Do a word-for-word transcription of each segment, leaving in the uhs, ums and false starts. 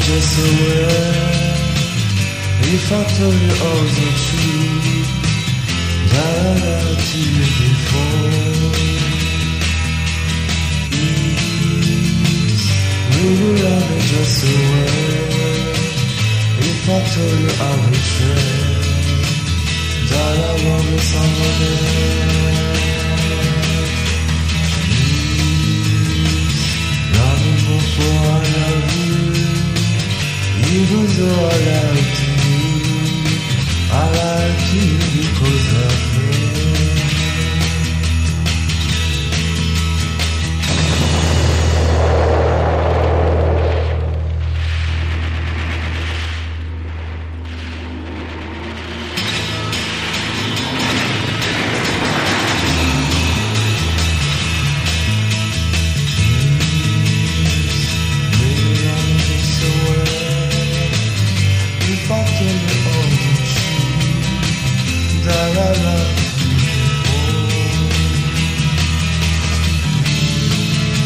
just aware if I told you all the truth that I lied to you before. Please, will you love me just aware if I told you I was sure that I love you someone else. For I love you, even though I lie to you, I lie to you because I care.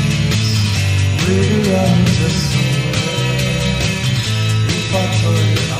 Really, I'm just so if I told you